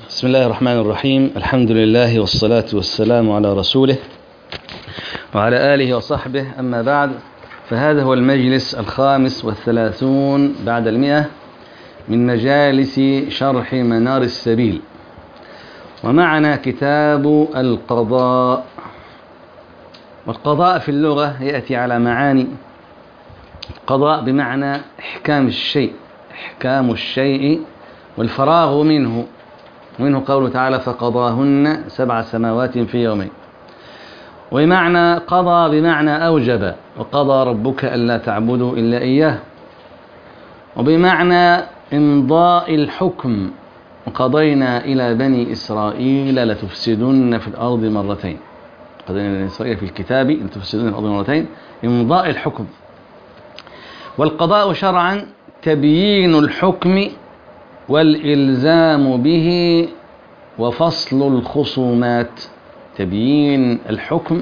بسم الله الرحمن الرحيم. الحمد لله والصلاة والسلام على رسوله وعلى آله وصحبه، أما بعد، فهذا هو المجلس 35 بعد 100 من مجالس شرح منار السبيل، ومعنا كتاب القضاء. والقضاء في اللغة يأتي على معاني. قضاء بمعنى إحكام الشيء والفراغ منه قوله تعالى فقضاهن 7 سماوات في يومين. وبمعنى قضى بمعنى أوجب، وقضى ربك ألا تعبدوا إلا إياه. وبمعنى إمضاء الحكم، وقضينا إلى بني إسرائيل لتفسدن في الأرض مرتين. قضينا إلى بني إسرائيل في الكتاب لتفسدن في الأرض مرتين، إمضاء الحكم. والقضاء شرعا تبيين الحكم والإلزام به وفصل الخصومات. تبيين الحكم،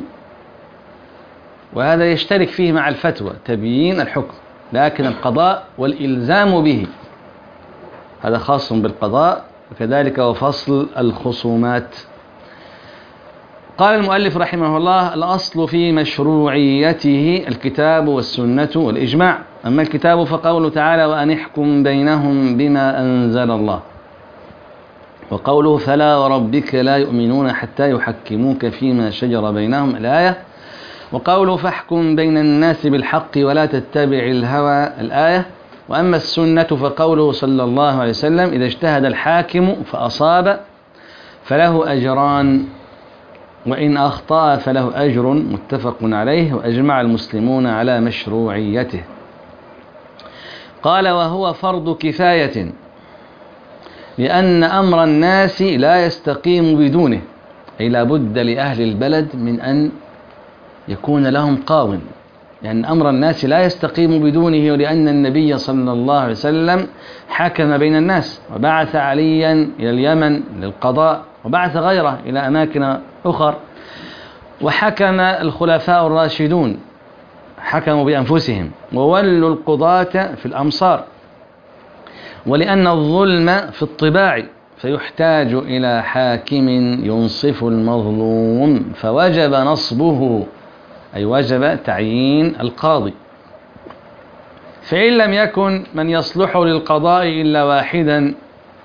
وهذا يشترك فيه مع الفتوى، تبيين الحكم، لكن القضاء والإلزام به هذا خاص بالقضاء، وكذلك وفصل الخصومات. قال المؤلف رحمه الله: الأصل في مشروعيته الكتاب والسنة والإجماع. أما الكتاب فقوله تعالى وأن احكم بينهم بما أنزل الله، وقوله فلا وربك لا يؤمنون حتى يحكموك فيما شجر بينهم الآية، وقوله فاحكم بين الناس بالحق ولا تتبع الهوى الآية. وأما السنة فقوله صلى الله عليه وسلم إذا اجتهد الحاكم فأصاب فله أجران، وإن أخطأ فله أجر، متفق عليه، وأجمع المسلمون على مشروعيته. قال وهو فرض كفاية، لأن أمر الناس لا يستقيم بدونه، أي لا بد لأهل البلد من أن يكون لهم قاض، لأن أمر الناس لا يستقيم بدونه، ولأن النبي صلى الله عليه وسلم حكم بين الناس، وبعث عليا إلى اليمن للقضاء، وبعث غيره إلى أماكن أخرى، وحكم الخلفاء الراشدون حكموا بأنفسهم، وولوا القضاة في الأمصار. ولأن الظلم في الطباع، فيحتاج إلى حاكم ينصف المظلوم، فوجب نصبه، أي وجب تعيين القاضي. فإن لم يكن من يصلح للقضاء إلا واحدا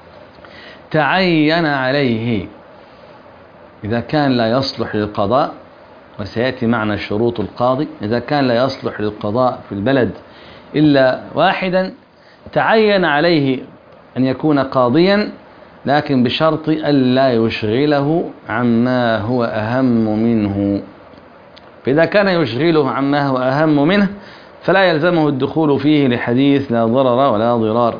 تعين عليه. إذا كان لا يصلح للقضاء، وسيأتي معنا شروط القاضي، إذا كان لا يصلح للقضاء في البلد إلا واحدا تعين عليه أن يكون قاضيا، لكن بشرط ألا يشغله عما هو أهم منه. فإذا كان يشغله عما هو أهم منه فلا يلزمه الدخول فيه، لحديث لا ضرر ولا ضرار.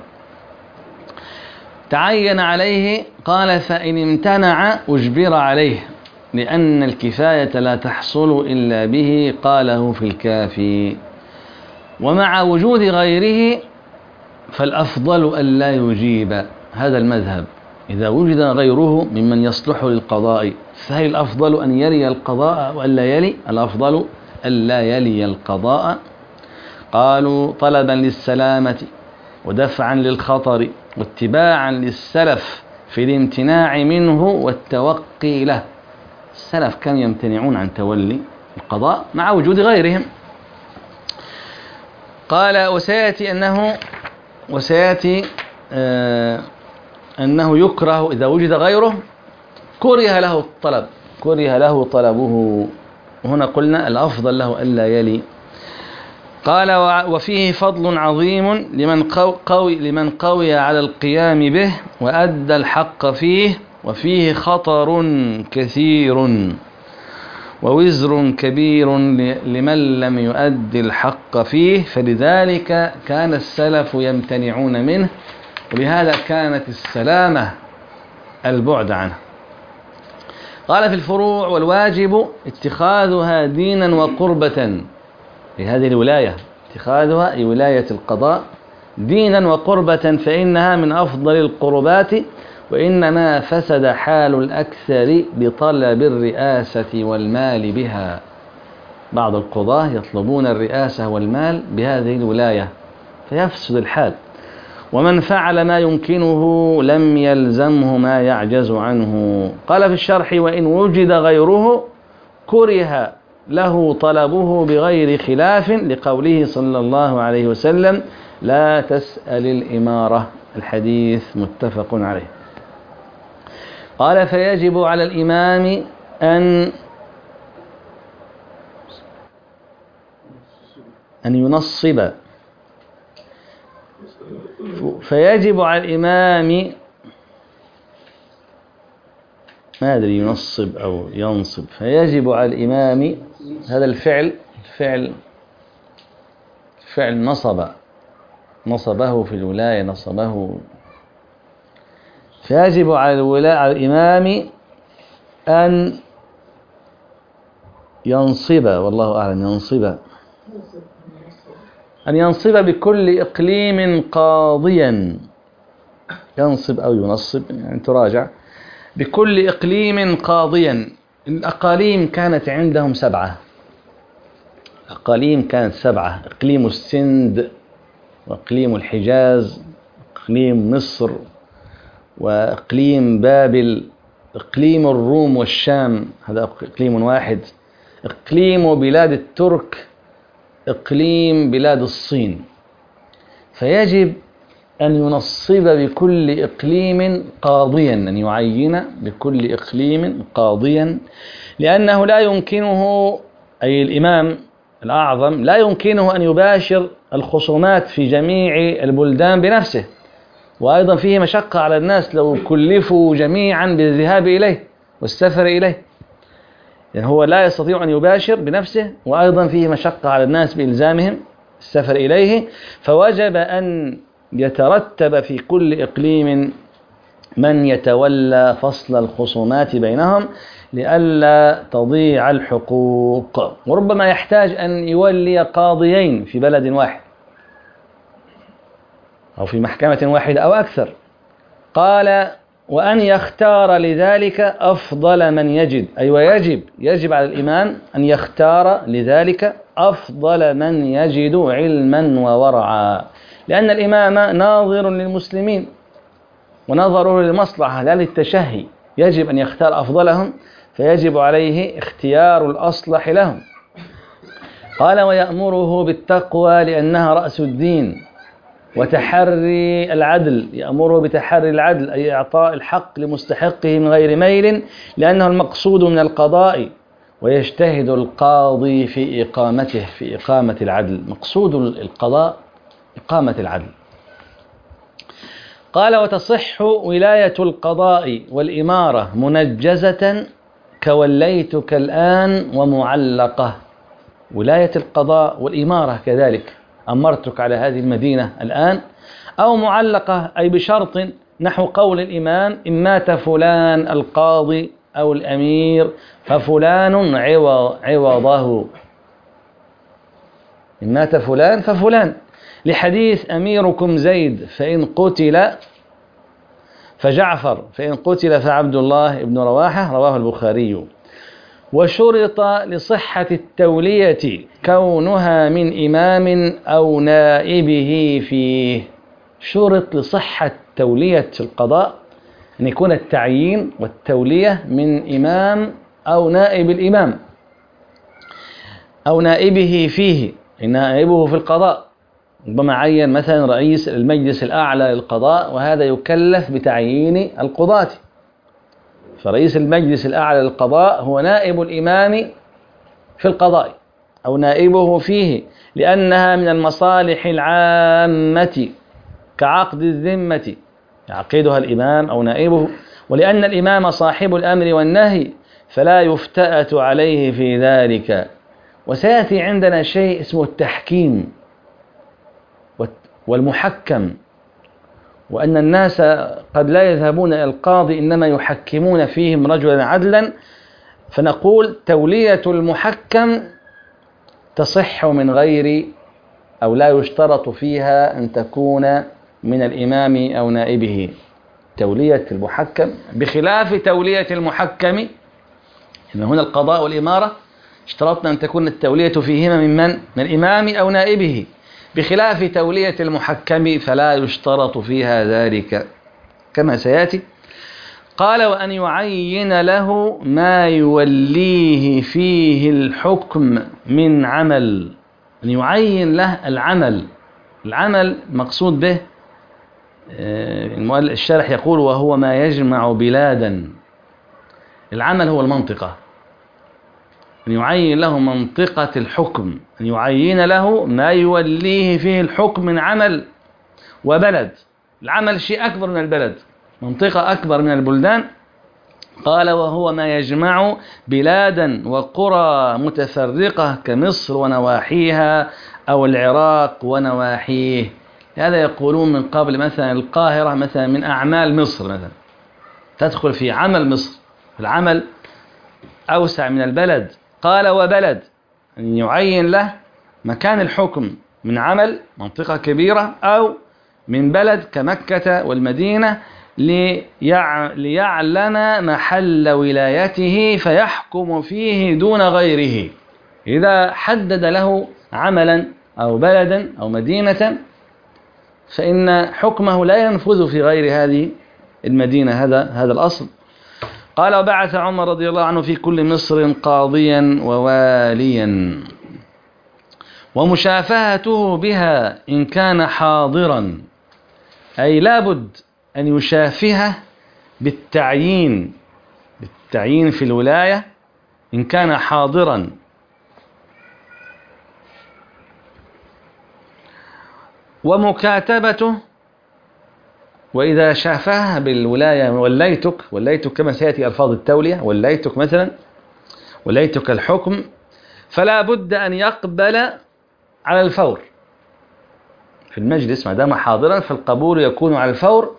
تعين عليه، قال فإن امتنع أجبر عليه، لأن الكفاية لا تحصل إلا به، قاله في الكافي. ومع وجود غيره فالأفضل ألا يجيب، هذا المذهب. إذا وجد غيره ممن يصلح للقضاء فهل الأفضل أن يلي القضاء وألا يلي؟ الأفضل ألا يلي القضاء. قالوا طلبا للسلامة ودفعا للخطر واتباعا للسلف في الامتناع منه والتوقي له. السلف كانوا يمتنعون عن تولي القضاء مع وجود غيرهم. قال وسيأتي أنه يكره إذا وجد غيره، كره له طلبه. وهنا قلنا الأفضل له ألا يلي. قال وفيه فضل عظيم لمن قوي على القيام به وأدى الحق فيه، وفيه خطر كثير ووزر كبير لمن لم يؤدي الحق فيه، فلذلك كان السلف يمتنعون منه، ولهذا كانت السلامة البعد عنه. قال في الفروع والواجب اتخاذها دينا وقربة، لهذه الولاية اتخاذها أي ولاية القضاء دينا وقربة، فإنها من أفضل القربات، وإنما فسد حال الأكثر بطلب الرئاسة والمال بها. بعض القضاة يطلبون الرئاسة والمال بهذه الولاية فيفسد الحال. ومن فعل ما يمكنه لم يلزمه ما يعجز عنه. قال في الشرح: وإن وجد غيره كره له طلبه بغير خلاف، لقوله صلى الله عليه وسلم: لا تسأل الإمارة. الحديث متفق عليه. قال: فيجب على الإمام أن ينصب. فيجب على الإمام، ما أدري ينصب أو ينصب. فيجب على الإمام، هذا الفعل نصبه في الولاية، نصبه. فيجب على الإمام أن ينصب، والله أعلم، أن ينصب بكل إقليم قاضيا. ينصب أو ينصب، يعني تراجع. بكل إقليم قاضيا. الأقاليم كانت عندهم 7. أقاليم كانت 7: إقليم السند، وإقليم الحجاز، إقليم مصر، وإقليم بابل، إقليم الروم والشام، هذا إقليم واحد، إقليم بلاد الترك، إقليم بلاد الصين. فيجب أن ينصب بكل إقليم قاضيا، أن يعين بكل إقليم قاضيا، لأنه لا يمكنه، أي الإمام الأعظم لا يمكنه أن يباشر الخصومات في جميع البلدان بنفسه، وأيضا فيه مشقة على الناس لو كلفوا جميعا بالذهاب إليه والسفر إليه، يعني هو لا يستطيع أن يباشر بنفسه، وأيضا فيه مشقة على الناس بإلزامهم السفر إليه. فوجب أن يترتب في كل إقليم من يتولى فصل الخصومات بينهم لئلا تضيع الحقوق. وربما يحتاج أن يولي قاضيين في بلد واحد أو في محكمة واحدة أو أكثر. قال: وأن يختار لذلك أفضل من يجد، أي ويجب على الإمام أن يختار لذلك أفضل من يجد علما وورعا، لأن الإمام ناظر للمسلمين ونظره للمصلحة لا للتشهي. يجب أن يختار أفضلهم، فيجب عليه اختيار الأصلح لهم. قال: ويأمره بالتقوى لأنها رأس الدين، وتحري العدل، يأمره بتحري العدل، أي إعطاء الحق لمستحقه من غير ميل، لأنه المقصود من القضاء، ويجتهد القاضي في إقامته، في إقامة العدل. مقصود القضاء إقامة العدل. قال: وتصح ولاية القضاء والإمارة منجزة كوليتك الآن ومعلقة. ولاية القضاء والإمارة كذلك، أمرتك على هذه المدينة الآن، أو معلقة أي بشرط، نحو قول الإمام: إن مات فلان القاضي أو الأمير ففلان عوضه. إن مات فلان ففلان، لحديث: أميركم زيد فإن قتل فجعفر، فإن قتل فعبد الله بن رواحة، رواه البخاري. وشرط لصحة التولية كونها من إمام أو نائبه فيه. شرط لصحة تولية القضاء أن يكون التعيين والتولية من إمام أو نائب الإمام أو نائبه فيه، نائبه في القضاء. ربما عين مثلا رئيس المجلس الأعلى للقضاء، وهذا يكلف بتعيين القضاة، فرئيس المجلس الأعلى للقضاء هو نائب الإمام في القضاء أو نائبه فيه، لأنها من المصالح العامة كعقد الذمة يعقدها الإمام أو نائبه، ولأن الإمام صاحب الأمر والنهي فلا يفتأت عليه في ذلك. وسيأتي عندنا شيء اسمه التحكيم والمحكم، وأن الناس قد لا يذهبون إلى القاضي إنما يحكمون فيهم رجلا عدلا، فنقول تولية المحكم تصح من غير، أو لا يشترط فيها أن تكون من الإمام أو نائبه. تولية المحكم بخلاف تولية المحكم، إن هنا القضاء والإمارة اشترطنا أن تكون التولية فيهما من الإمام أو نائبه، بخلاف تولية المحكم فلا يشترط فيها ذلك كما سيأتي. قال وأن يعين له ما يوليه فيه الحكم من عمل. أن يعين له العمل مقصود به الشارح يقول وهو ما يجمع بلادا. العمل هو المنطقة، أن يعين له منطقة الحكم، أن يعين له ما يوليه فيه الحكم من عمل وبلد. العمل شيء أكبر من البلد، منطقة أكبر من البلدان. قال وهو ما يجمع بلادا وقرى متفرقة كمصر ونواحيها أو العراق ونواحيه. هذا يقولون من قبل مثلا القاهرة مثلا من أعمال مصر مثلا، تدخل في عمل مصر، العمل أوسع من البلد. قال وبلد، أن يعين له مكان الحكم من عمل منطقة كبيرة أو من بلد كمكة والمدينة ليعلم محل ولايته فيحكم فيه دون غيره. إذا حدد له عملا أو بلدا أو مدينة فإن حكمه لا ينفذ في غير هذه المدينة. هذا الأصل. قال وبعث عمر رضي الله عنه في كل مصر قاضيا وواليا ومشافهته بها إن كان حاضرا، أي لابد أن يشافهه بالتعيين في الولاية إن كان حاضرا. ومكاتبته، وإذا شافها بالولاية وليتك كما سيأتي ألفاظ التولية، وليتك مثلا، وليتك الحكم، فلا بد أن يقبل على الفور في المجلس ما دام حاضرا، فالقبول يكون على الفور.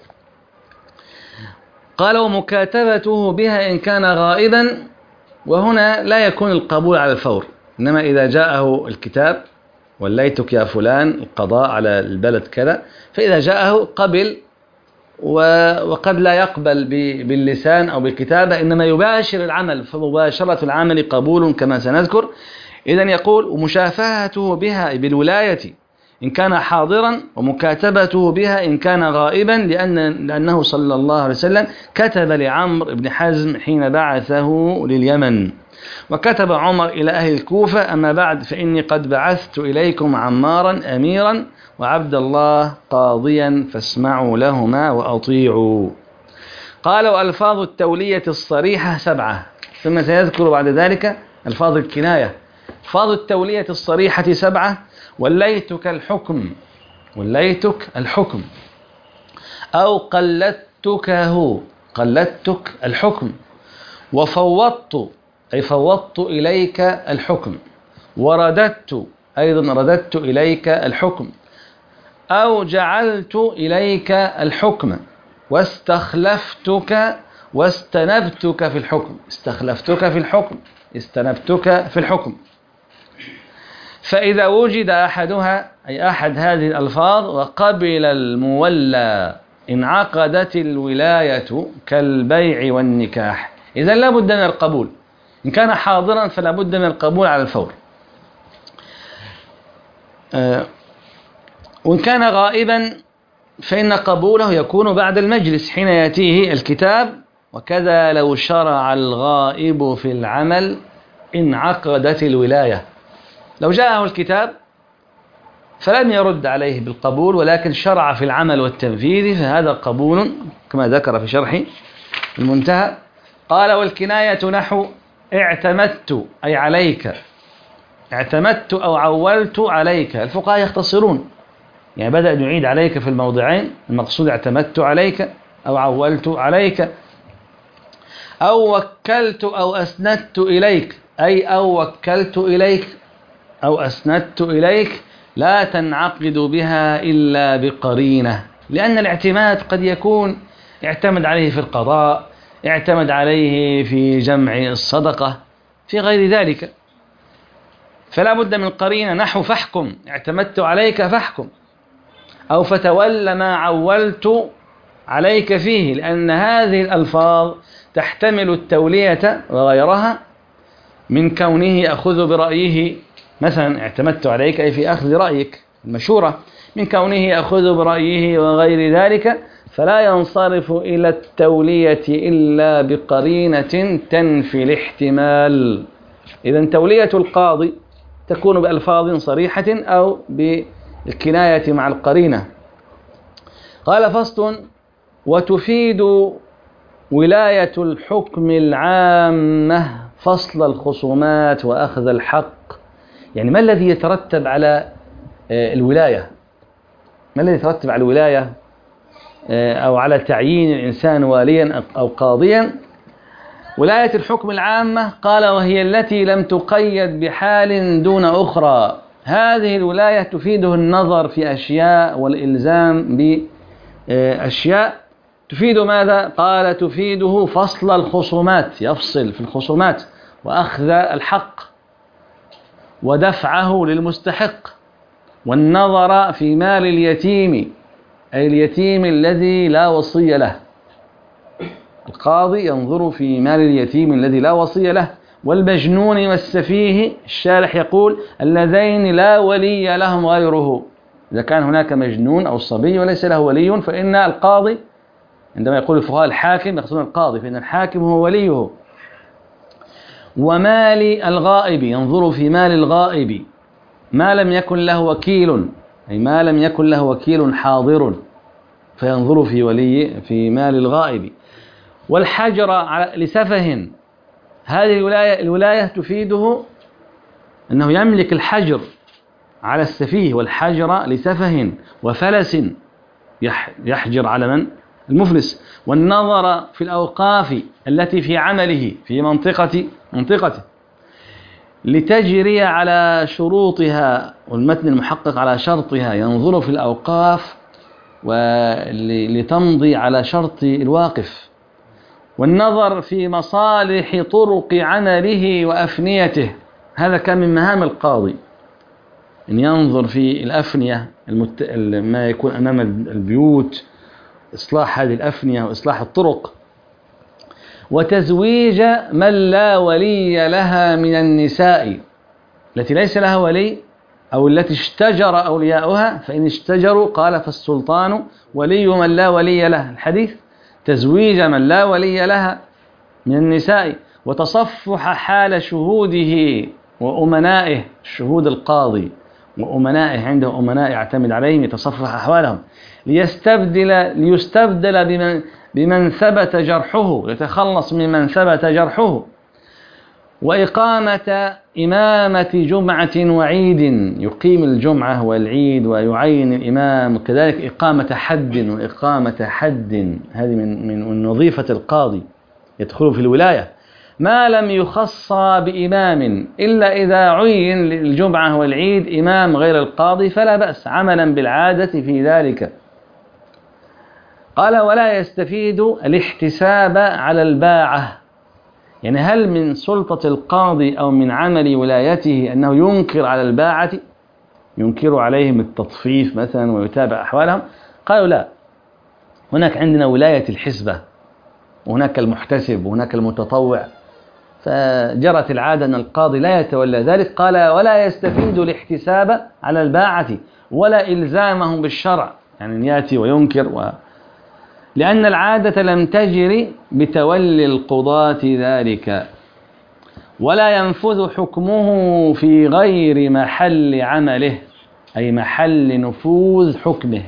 قال ومكاتبته بها إن كان غائبا، وهنا لا يكون القبول على الفور، إنما إذا جاءه الكتاب وليتك يا فلان القضاء على البلد كذا، فإذا جاءه قبل، وقد لا يقبل باللسان أو بالكتابة، إنما يباشر العمل، فمباشرة العمل قبول كما سنذكر. إذن يقول ومشافهته بها بالولاية إن كان حاضرا، ومكاتبته بها إن كان غائبا، لأنه صلى الله عليه وسلم كتب لعمرو بن حزم حين بعثه لليمن، وكتب عمر إلى أهل الكوفة أما بعد فإني قد بعثت إليكم عمارا أميرا وعبد الله قاضيا فاسمعوا لهما وأطيعوا. قال وألفاظ التولية الصريحة 7، ثم سيذكر بعد ذلك ألفاظ الكناية. ألفاظ التولية الصريحة 7: وليتك الحكم، أو قلدتك الحكم، وفوضت أي فوضت إليك الحكم، ورددت أيضا رددت إليك الحكم، أو جعلت إليك الحكم، واستخلفتك واستنبتك في الحكم. استنبتك في الحكم. فإذا وجد أحدها أي أحد هذه الألفاظ وقبل المولى انعقدت الولاية كالبيع والنكاح. إذن لا بد من القبول، إن كان حاضرا فلا بد من القبول على الفور. وإن كان غائبا فإن قبوله يكون بعد المجلس حين يأتيه الكتاب. وكذا لو شرع الغائب في العمل انعقدت الولاية. لو جاءه الكتاب فلم يرد عليه بالقبول ولكن شرع في العمل والتنفيذ فهذا قبول كما ذكر في شرح المنتهى. قال والكناية نحو اعتمدت أي عليك، اعتمدت أو عولت عليك. الفقهاء يختصرون، يعني بدأ يعيد عليك في الموضعين، المقصود اعتمدت عليك أو عولت عليك. أو وكلت أو أسندت إليك، أي أو وكلت إليك أو أسندت إليك، لا تنعقد بها إلا بقرينة، لأن الاعتماد قد يكون اعتمد عليه في القضاء، اعتمد عليه في جمع الصدقة، في غير ذلك، فلا بد من قرينة. نحو فاحكم، اعتمدت عليك فاحكم، أو فتول ما عولت عليك فيه، لأن هذه الألفاظ تحتمل التولية وغيرها من كونه يأخذ برأيه. مثلا اعتمدت عليك أي في أخذ رأيك، المشورة من كونه يأخذ برأيه وغير ذلك، فلا ينصرف إلى التولية إلا بقرينة تنفي الاحتمال. إذن تولية القاضي تكون بألفاظ صريحة أو بالكناية مع القرينة. قال فصل: وتفيد ولاية الحكم العامة فصل الخصومات وأخذ الحق. يعني ما الذي يترتب على الولاية؟ ما الذي يترتب على الولاية أو على تعيين الإنسان واليا أو قاضيا؟ ولاية الحكم العامة قال: وهي التي لم تقيد بحال دون أخرى. هذه الولاية تفيده النظر في أشياء والإلزام بأشياء. تفيد ماذا؟ قال: تفيده فصل الخصومات، يفصل في الخصومات، وأخذ الحق ودفعه للمستحق، والنظر في مال اليتيم، أي اليتيم الذي لا وصي له. القاضي ينظر في مال اليتيم الذي لا وصي له، والمجنون والسفيه. الشارح يقول: اللذين لا ولي لهم غيره. إذا كان هناك مجنون أو صبي وليس له ولي، فإن القاضي، عندما يقول الفقهاء الحاكم يقصدون القاضي، فإن الحاكم هو وليه. ومال الغائب، ينظر في مال الغائب ما لم يكن له وكيل، أي ما لم يكن له وكيل حاضر، فينظر في مال الغائب. والحجر لسفه، هذه الولاية تفيده أنه يملك الحجر على السفيه، والحجر لسفه وفلس، يحجر على من؟ المفلس. والنظر في الأوقاف التي في عمله في منطقته لتجري على شروطها، والمتن المحقق على شرطها، ينظر في الأوقاف ولتمضي على شرط الواقف. والنظر في مصالح طرق عمله وأفنيته، هذا كان من مهام القاضي، أن ينظر في الأفنية ما يكون أمام البيوت، إصلاح هذه الأفنية وإصلاح الطرق. وتزويج من لا ولي لها من النساء، التي ليس لها ولي أو التي اشتجر أولياؤها، فإن اشتجروا قال: فالسلطان ولي من لا ولي له، الحديث. تزويج من لا ولي لها من النساء، وتصفح حال شهوده وأمنائه، شهود القاضي وأمنائه، عنده أمناء يعتمد عليهم، يتصفح أحوالهم، ليستبدل بمن ثبت جرحه، يتخلص ممن ثبت جرحه. وإقامة إمامة جمعة وعيد، يقيم الجمعة والعيد ويعين الإمام، وكذلك إقامة حد وإقامة حد، هذه من وظيفة القاضي، يدخل في الولاية. ما لم يخص بإمام إلا إذا عين للجمعة والعيد إمام غير القاضي فلا بأس، عملا بالعادة في ذلك. قال: ولا يستفيد الاحتساب على الباعة. يعني هل من سلطة القاضي أو من عمل ولايته أنه ينكر على الباعة، ينكر عليهم التطفيف مثلا ويتابع أحوالهم؟ قالوا لا، هناك عندنا ولاية الحسبة، وهناك المحتسب، وهناك المتطوع، فجرت العادة أن القاضي لا يتولى ذلك. قال: ولا يستفيد الاحتساب على الباعة ولا إلزامهم بالشرع، يعني أن يأتي وينكر لأن العادة لم تجري بتولي القضاة ذلك. ولا ينفذ حكمه في غير محل عمله، أي محل نفوذ حكمه،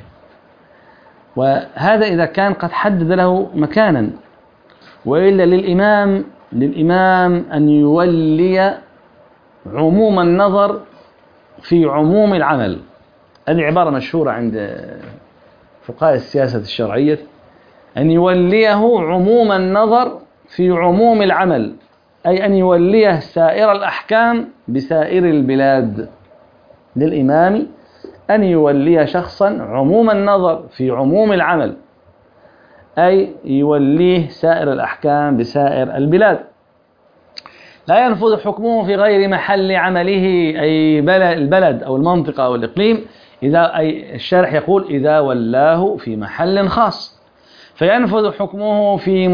وهذا إذا كان قد حدد له مكانا. وإلا للإمام أن يولي عموم النظر في عموم العمل. هذه عبارة مشهورة عند فقهاء السياسة الشرعية، أن يوليه عموم النظر في عموم العمل، أي أن يوليه سائر الأحكام بسائر البلاد. للإمام أن يولي شخصا عموم النظر في عموم العمل، أي يوليه سائر الأحكام بسائر البلاد. لا ينفذ حكمه في غير محل عمله، أي البلد أو المنطقة أو الإقليم، أي الشارح يقول إذا ولاه في محل خاص، فينفذ حكمه في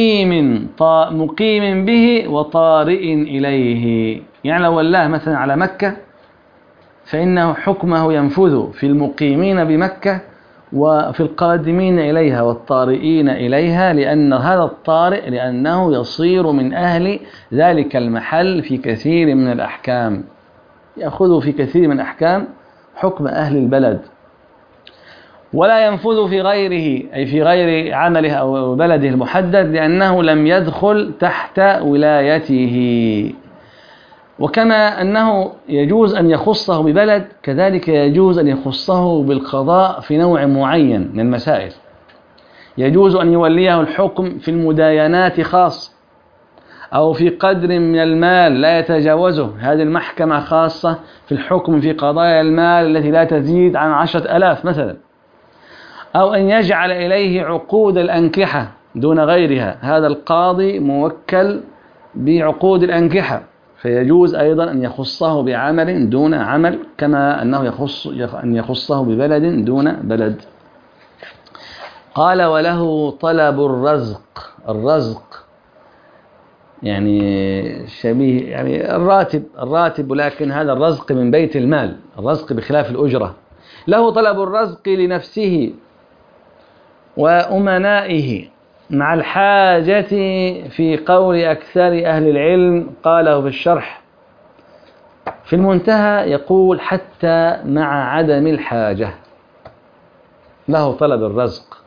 مقيم به وطارئ إليه. يعني لو ولاه مثلا على مكة فإنه حكمه ينفذ في المقيمين بمكة وفي القادمين إليها والطارئين إليها، لأن هذا الطارئ لأنه يصير من أهل ذلك المحل في كثير من الأحكام، يأخذ في كثير من الأحكام حكم أهل البلد، ولا ينفذ في غيره أي في غير عمله أو بلده المحدد، لأنه لم يدخل تحت ولايته. وكما أنه يجوز أن يخصه ببلد، كذلك يجوز أن يخصه بالقضاء في نوع معين من المسائل. يجوز أن يوليه الحكم في المداينات خاص، أو في قدر من المال لا يتجاوزه، هذه المحكمة خاصة في الحكم في قضايا المال التي لا تزيد عن 10,000 مثلا، أو أن يجعل إليه عقود الأنكحة دون غيرها، هذا القاضي موكل بعقود الأنكحة، فيجوز أيضا أن يخصه بعمل دون عمل، كما أنه أن يخصه ببلد دون بلد. قال وله طلب الرزق. الرزق يعني شبيه يعني الراتب، ولكن هذا الرزق من بيت المال، الرزق بخلاف الأجرة. له طلب الرزق لنفسه وأمنائه مع الحاجة، في قول أكثر أهل العلم قاله في الشرح. في المنتهى يقول حتى مع عدم الحاجة له طلب الرزق،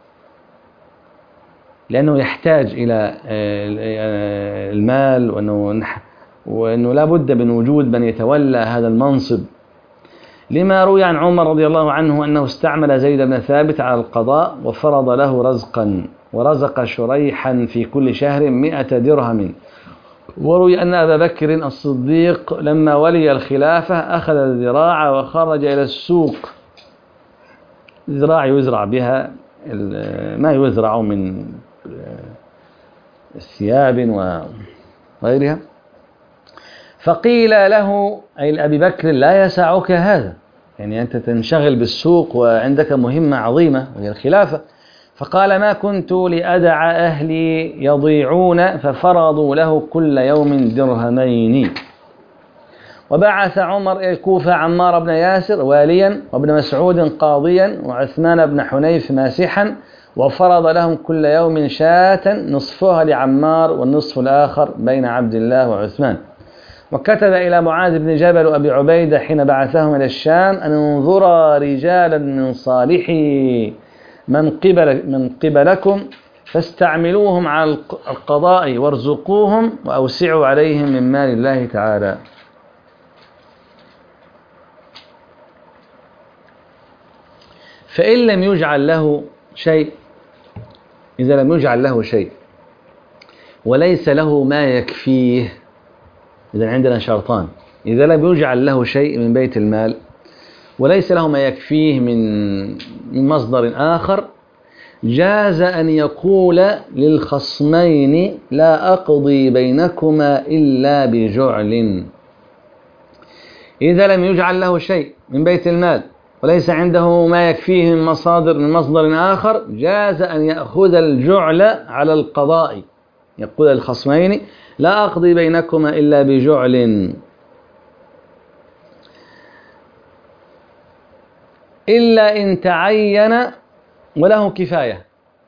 لأنه يحتاج إلى المال، وأنه لا بد من وجود من يتولى هذا المنصب، لما روي عن عمر رضي الله عنه أنه استعمل زيد بن ثابت على القضاء وفرض له رزقا، ورزق شريحا في كل شهر 100 درهم. وروي أن أبا بكر الصديق لما ولي الخلافة أخذ الذراع وخرج إلى السوق، الذراع يزرع بها ما يزرع من الثياب وغيرها، فقيل له أي لأبي بكر لا يسعك هذا، يعني أنت تنشغل بالسوق وعندك مهمة عظيمة وهي الخلافة. فقال ما كنت لأدع أهلي يضيعون، ففرضوا له كل يوم درهمين. وبعث عمر إلى الكوفة عمار بن ياسر واليا، وابن مسعود قاضيا، وعثمان بن حنيف ماسحا، وفرض لهم كل يوم شاة، نصفها لعمار والنصف الآخر بين عبد الله وعثمان. وكتب إلى معاذ بن جبل وأبي عبيدة حين بعثهم إلى الشام أن انظرا رجالا من صالحي من قبلكم فاستعملوهم على القضاء وارزقوهم وأوسعوا عليهم من مال الله تعالى. فإن لم يجعل له شيء، إذا لم يجعل له شيء وليس له ما يكفيه، إذا عندنا شرطان: إذا لم يجعل له شيء من بيت المال وليس له ما يكفيه من مصدر آخر، جاز أن يقول للخصمين لا أقضي بينكما إلا بجعل. إذا لم يجعل له شيء من بيت المال وليس عنده ما يكفيه من مصدر آخر، جاز أن يأخذ الجعل على القضاء، يقول للخصمين لا أقضي بينكما إلا بجعل، إلا إن تعين وله كفاية.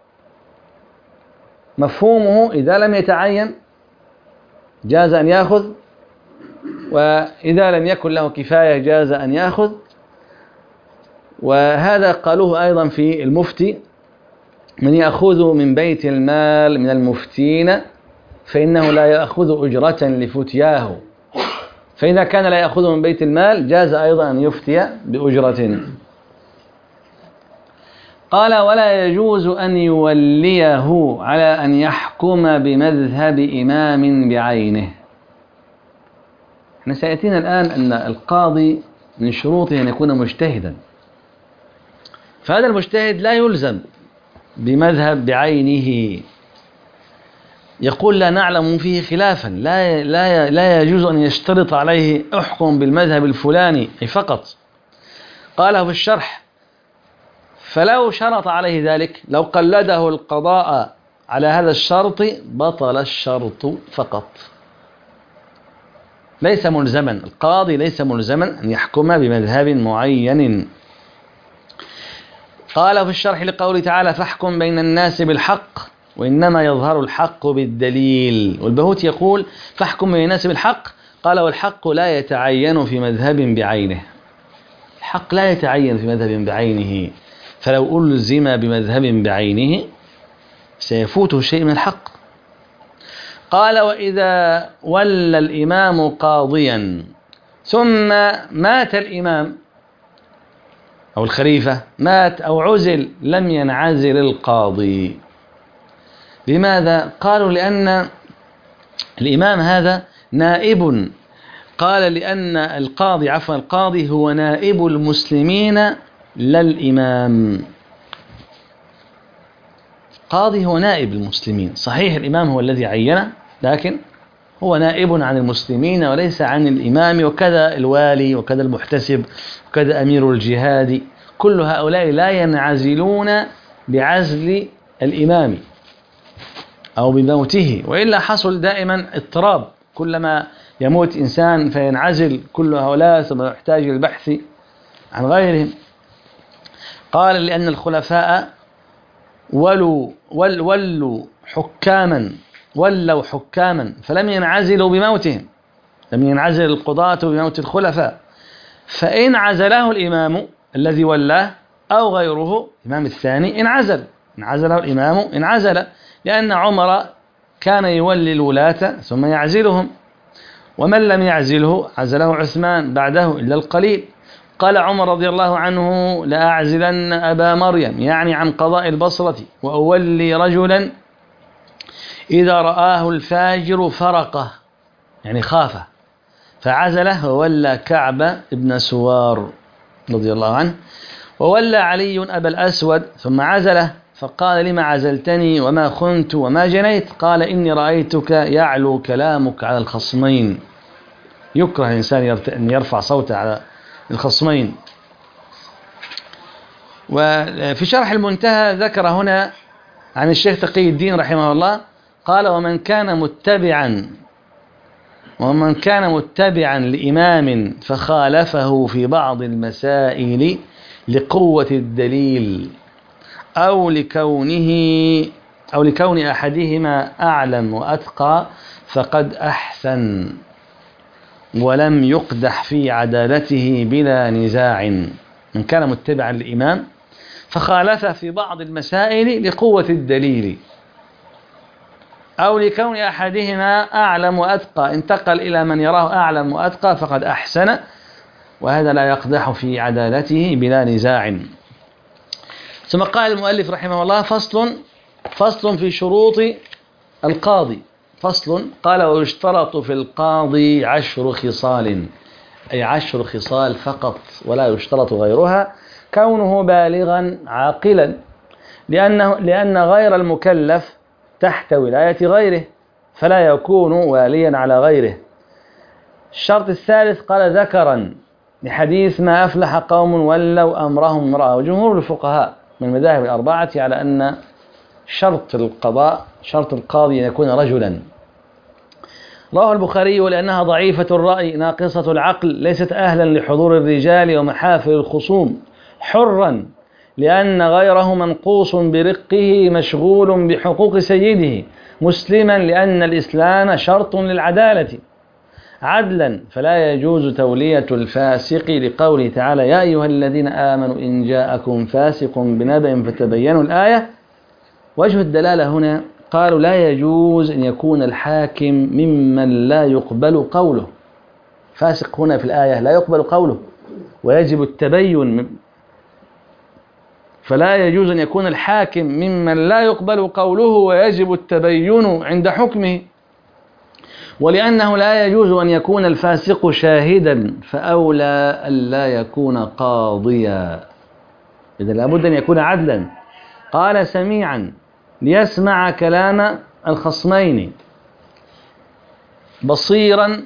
مفهومه إذا لم يتعين جاز أن يأخذ، وإذا لم يكن له كفاية جاز أن يأخذ. وهذا قالوه أيضا في المفتي: من يأخذ من بيت المال من المفتين فإنه لا يأخذ أجرة لفتياه، فإذا كان لا يأخذ من بيت المال جاز أيضا أن يفتي بأجرة. قال ولا يجوز أن يوليه على أن يحكم بمذهب إمام بعينه. احنا سيأتينا الآن أن القاضي من شروطه أن يكون مجتهدا، فهذا المجتهد لا يلزم بمذهب بعينه، يقول لا نعلم فيه خلافا، لا يجوز أن يشترط عليه احكم بالمذهب الفلاني فقط. قاله في الشرح: فلو شرط عليه ذلك، لو قلده القضاء على هذا الشرط بطل الشرط فقط. ليس ملزما، القاضي ليس ملزما أن يحكم بمذهب معين. قال في الشرح لقوله تعالى فاحكم بين الناس بالحق وإنما يظهر الحق بالدليل. والبهوت يقول فاحكم بين الناس بالحق، قال والحق لا يتعين في مذهب بعينه، الحق لا يتعين في مذهب بعينه، فلو ألزم بمذهب بعينه سيفوته شيء من الحق. قال وإذا ولى الإمام قاضيا ثم مات الإمام أو الخليفة، مات أو عزل، لم ينعزل القاضي. لماذا؟ قالوا لأن الإمام هذا نائب، قال لأن القاضي هو نائب المسلمين لا الإمام. القاضي هو نائب المسلمين، صحيح الإمام هو الذي عينه، لكن هو نائب عن المسلمين وليس عن الإمام، وكذا الوالي وكذا المحتسب وكذا أمير الجهاد، كل هؤلاء لا ينعزلون بعزل الإمام أو بموته، وإلا حصل دائما اضطراب، كلما يموت إنسان فينعزل كل هؤلاء ثم يحتاج للبحث عن غيرهم. قال لأن الخلفاء ولوا حكاما فلم ينعزلوا بموتهم، لم ينعزل القضاة بموت الخلفاء، فإن عزله الإمام الذي ولاه أو غيره الإمام الثاني انعزله الإمام انعزل، لأن عمر كان يولي الولاة ثم يعزلهم، ومن لم يعزله عزله عثمان بعده إلا القليل. قال عمر رضي الله عنه لأعزلن أبا مريم، يعني عن قضاء البصرة، وأولي رجلا إذا رآه الفاجر فرقه، يعني خافه، فعزله وولى كعب بن سوار رضي الله عنه. وولى علي أبا الأسود ثم عزله، فقال لما عزلتني وما خنت وما جنيت؟ قال إني رأيتك يعلو كلامك على الخصمين. يكره الإنسان أن يرفع صوته على الخصمين. وفي شرح المنتهى ذكر هنا عن الشيخ تقي الدين رحمه الله، قال ومن كان متبعا لإمام فخالفه في بعض المسائل لقوة الدليل أو لكون أحدهما أعلم وأتقى فقد أحسن ولم يقدح في عدالته بلا نزاع. من كان متبعا للإمام فخالفه في بعض المسائل لقوة الدليل أو لكون أحدهما أعلم وأتقى، انتقل إلى من يراه أعلم وأتقى فقد أحسن، وهذا لا يقدح في عدالته بلا نزاع. ثم قال المؤلف رحمه الله فصل في شروط القاضي. قال ويشترط في القاضي 10 خصال، أي 10 خصال فقط ولا يشترط غيرها: كونه بالغا عاقلا، لأن غير المكلف تحت ولاية غيره فلا يكون واليا على غيره. الشرط الثالث قال ذكرا، لحديث ما أفلح قوم ولوا أمرهم امرأة. وجمهور الفقهاء من المذاهب الأربعة على أن شرط القاضي أن يكون رجلا. رواه البخاري لأنها ضعيفة الرأي ناقصة العقل ليست أهلا لحضور الرجال ومحافل الخصوم، حرا لأن غيره منقوص برقه مشغول بحقوق سيده، مسلما لأن الإسلام شرط للعدالة، عدلا فلا يجوز تولية الفاسق لقوله تعالى يا أيها الذين آمنوا إن جاءكم فاسق بنبأ فتبينوا الآية. وجه الدلالة هنا قالوا لا يجوز أن يكون الحاكم ممن لا يقبل قوله. فاسق هنا في الآية لا يقبل قوله ويجب التبين، فلا يجوز أن يكون الحاكم ممن لا يقبل قوله ويجب التبين عند حكمه. ولأنه لا يجوز أن يكون الفاسق شاهدا فأولى ألا يكون قاضيا، إذا لابد أن يكون عدلا. قال سميعا ليسمع كلام الخصمين، بصيرا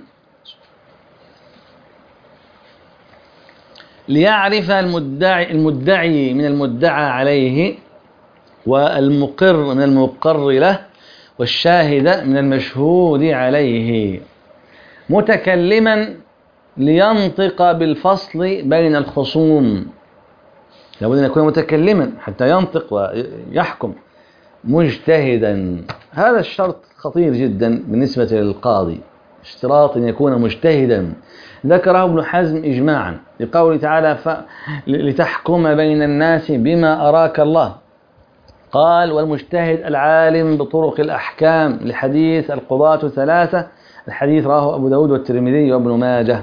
ليعرف المدعي من المدعى عليه، والمقر من المقر له، والشاهد من المشهود عليه. متكلما لينطق بالفصل بين الخصوم. لابد أن يكون متكلما حتى ينطق ويحكم. مجتهدا، هذا الشرط خطير جدا بالنسبة للقاضي، اشتراط أن يكون مجتهدا. ذكره ابن حزم إجماعا لقوله تعالى لتحكم بين الناس بما أراك الله. قال والمجتهد العالم بطرق الأحكام، لحديث القضاة ثلاثة، الحديث رواه أبو داود والترمذي وابن ماجه.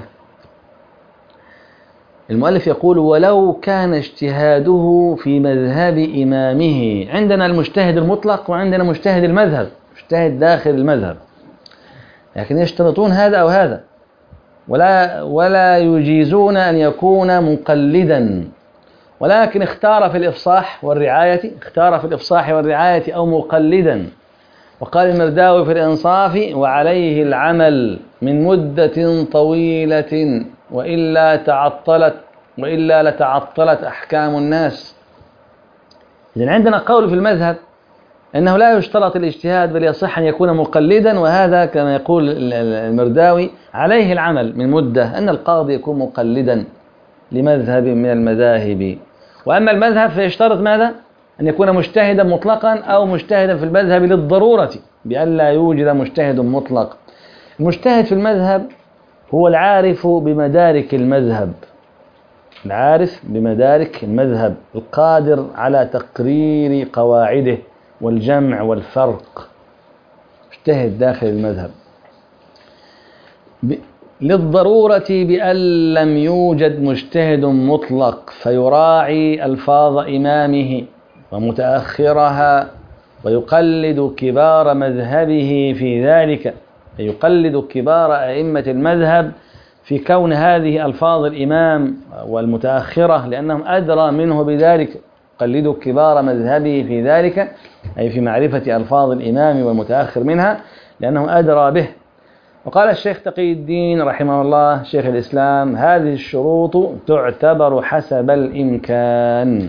المؤلف يقول ولو كان اجتهاده في مذهب إمامه. عندنا المجتهد المطلق وعندنا مجتهد المذهب، مجتهد داخل المذهب، لكن يشترطون هذا أو هذا، ولا يجيزون أن يكون مقلدا، ولكن اختار في الإفصاح والرعاية أو مقلدا. وقال المرداوي في الإنصاف وعليه العمل من مدة طويلة وإلا لتعطلت أحكام الناس. إذن عندنا قول في المذهب أنه لا يشترط الاجتهاد بل يصح أن يكون مقلدا، وهذا كما يقول المرداوي عليه العمل من مدة، أن القاضي يكون مقلدا لمذهب من المذاهب. وأما المذهب فيشترط ماذا؟ أن يكون مجتهدا مطلقا أو مجتهدا في المذهب للضرورة، بأن لا يوجد مجتهد مطلق. المجتهد في المذهب هو العارف بمدارك المذهب، القادر على تقرير قواعده والجمع والفرق، مجتهد داخل المذهب للضرورة، بأن لم يوجد مجتهد مطلق فيراعي ألفاظ إمامه ومتأخرها ويقلد كبار مذهبه في ذلك، يقلد كبار أئمة المذهب في كون هذه ألفاظ الإمام والمتأخرة لأنهم أدرى منه بذلك. يقلد كبار مذهبه في ذلك أي في معرفة ألفاظ الإمام والمتأخر منها لأنه أدرى به. وقال الشيخ تقي الدين رحمه الله شيخ الإسلام هذه الشروط تعتبر حسب الإمكان،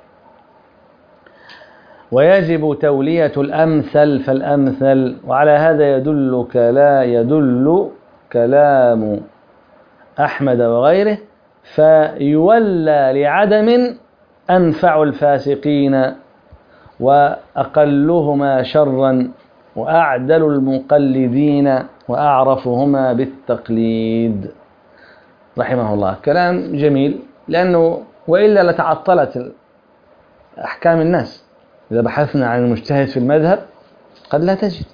ويجب تولية الأمثل فالأمثل، وعلى هذا يدل كلام أحمد وغيره، فيولى لعدم أنفع الفاسقين وأقلهما شرا وأعدل المقلدين وأعرفهما بالتقليد. رحمه الله كلام جميل، لأنه وإلا لتعطلت أحكام الناس. إذا بحثنا عن المجتهد في المذهب قد لا تجد،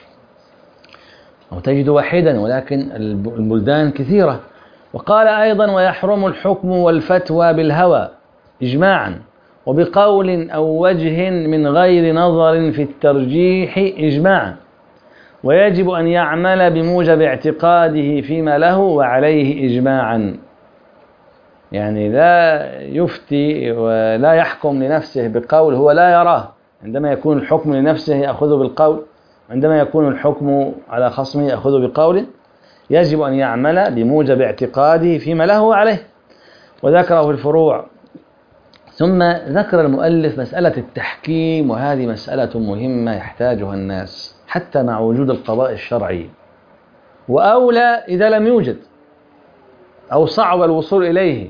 أو تجد واحدا، ولكن البلدان كثيرة. وقال أيضا ويحرم الحكم والفتوى بالهوى إجماعا وبقول أو وجه من غير نظر في الترجيح إجماعا، ويجب أن يعمل بموجب اعتقاده فيما له وعليه إجماعا. يعني لا يفتي ولا يحكم لنفسه بقول هو لا يراه. عندما يكون الحكم لنفسه يأخذ بالقول، عندما يكون الحكم على خصمه يأخذ بقول. يجب أن يعمل بموجب اعتقاده فيما له وعليه، وذكره في الفروع. ثم ذكر المؤلف مسألة التحكيم، وهذه مسألة مهمة يحتاجها الناس حتى مع وجود القضاء الشرعي، وأولى إذا لم يوجد أو صعب الوصول إليه.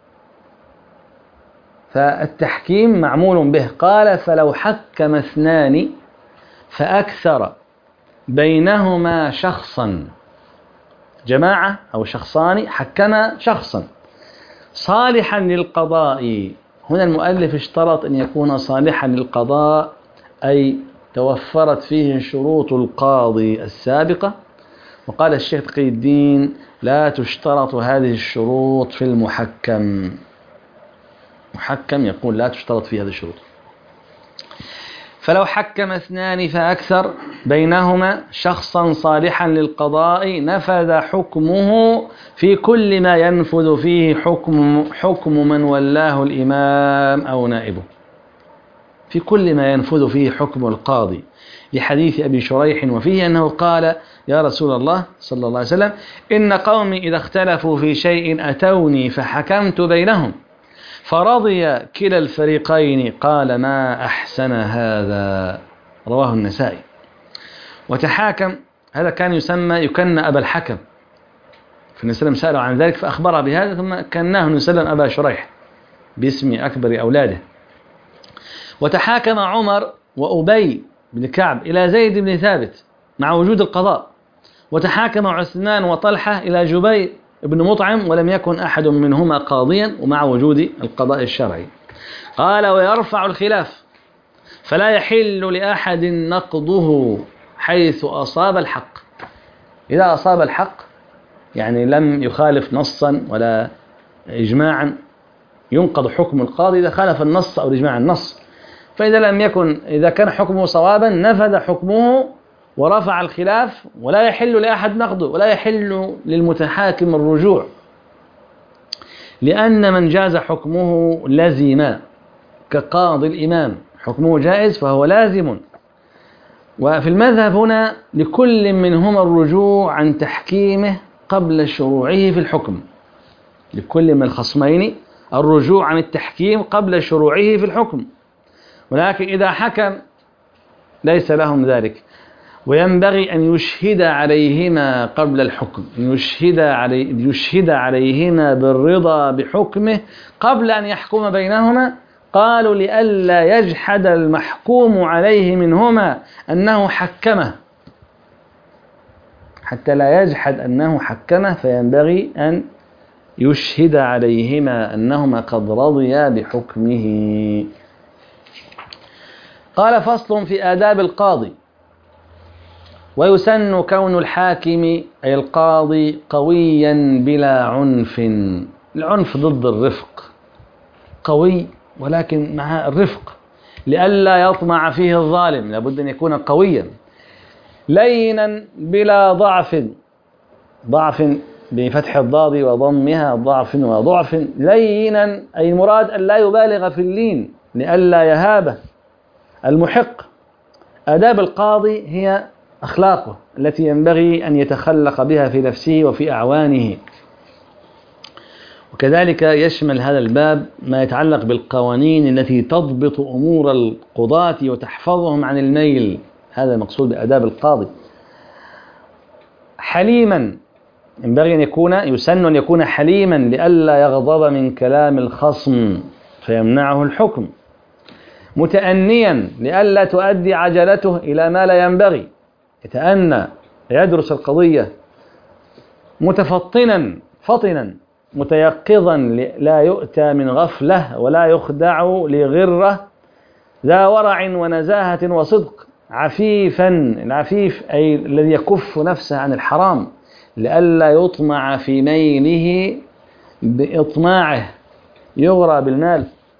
فالتحكيم معمول به. قال فلو حكم اثنان فأكثر بينهما شخصا، جماعة أو شخصان حكما شخصا صالحا للقضاء. هنا المؤلف اشترط أن يكون صالحا للقضاء، أي توفرت فيه شروط القاضي السابقة. وقال الشيخ تقي الدين لا تشترط هذه الشروط في المحكم. محكم يقول لا تشترط فيه هذه الشروط. فلو حكم اثنان فأكثر بينهما شخصا صالحا للقضاء نفذ حكمه في كل ما ينفذ فيه حكم من ولاه الإمام أو نائبه، في كل ما ينفذ فيه حكم القاضي، لحديث أبي شريح وفيه أنه قال يا رسول الله صلى الله عليه وسلم إن قومي إذا اختلفوا في شيء أتوني فحكمت بينهم فرضي كلا الفريقين قال ما أحسن هذا. رواه النسائي. وتحاكم هذا كان يكنى أبا الحكم، فالنبي صلى الله عليه وسلم سأله عن ذلك فأخبره بهذا، ثم كناه النبي صلى الله عليه وسلم أبا شريح باسم أكبر أولاده. وتحاكم عمر وأبي بن كعب إلى زيد بن ثابت مع وجود القضاء، وتحاكم عثمان وطلحة إلى جبير بن مطعم ولم يكن أحد منهما قاضيا ومع وجود القضاء الشرعي. قال: ويرفع الخلاف فلا يحل لأحد نقضه حيث أصاب الحق. إذا أصاب الحق يعني لم يخالف نصا ولا إجماعا ينقض حكم القاضي إذا خالف النص أو الإجماع النص. فإذا لم يكن، إذا كان حكمه صوابا نفذ حكمه ورفع الخلاف، ولا يحل لأحد نقضه ولا يحل للمتحاكم الرجوع، لأن من جاز حكمه لزم كقاضي الإمام حكمه جائز فهو لازم. وفي المذهب هنا لكل منهما الرجوع عن تحكيمه قبل شروعه في الحكم، لكل من الخصمين الرجوع عن التحكيم قبل شروعه في الحكم، ولكن إذا حكم ليس لهم ذلك. وينبغي أن يشهد عليهما قبل الحكم، يشهد عليهما بالرضا بحكمه قبل أن يحكم بينهما. قالوا: لئلا يجحد المحكوم عليه منهما أنه حكمه، حتى لا يجحد أنه حكمه، فينبغي أن يشهد عليهما أنهما قد رضيا بحكمه. قال: فصل في آداب القاضي. ويسن كون الحاكم أي القاضي قويا بلا عنف. العنف ضد الرفق، قوي ولكن مع الرفق، لئلا يطمع فيه الظالم، لابد أن يكون قويا. لينا بلا ضعف، ضعف بفتح الضاد وضمها، ضعف وضعف. لينا أي المراد أن لا يبالغ في اللين لئلا يهابه المحق. آداب القاضي هي أخلاقه التي ينبغي أن يتخلق بها في نفسه وفي أعوانه. وكذلك يشمل هذا الباب ما يتعلق بالقوانين التي تضبط أمور القضاة وتحفظهم عن الميل، هذا المقصود بآداب القاضي. حليما، ينبغي أن يسن أن يكون حليما لئلا يغضب من كلام الخصم فيمنعه الحكم. متأنيا لئلا تؤدي عجلته إلى ما لا ينبغي، يتأنى يدرس القضية. متفطنا فطنا متيقظا لا يؤتى من غفلة ولا يخدع لغرة. ذا ورع ونزاهة وصدق. عفيفا، العفيف أي الذي يكف نفسه عن الحرام لئلا يطمع في ميله بإطماعه يغرى بالمال.